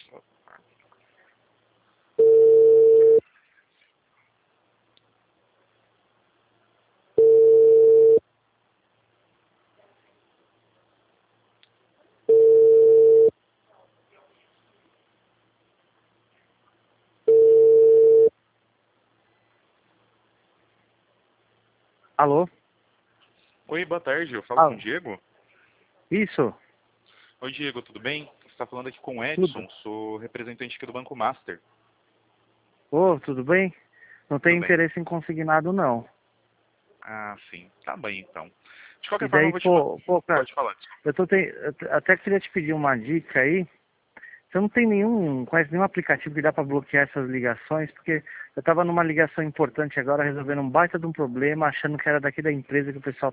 Alô? Oi, boa tarde. Eu falo com o Ah, Diego. isso, Oi, Diego, tudo bem? Você está falando aqui com o tudo. Edson, sou representante aqui do Banco Master. Ô, tudo bem? Não Tudo tenho bem? interesse em consignado, não. Ah, sim. Tá bem, então. De E qualquer forma, eu daí, vou te falar. cara, Pode falar, desculpa. eu até queria te pedir uma dica aí. Você não tem conhece nenhum aplicativo que dá para bloquear essas ligações? Porque eu estava numa ligação importante agora, resolvendo um baita de um problema, achando que era daqui da empresa que o pessoal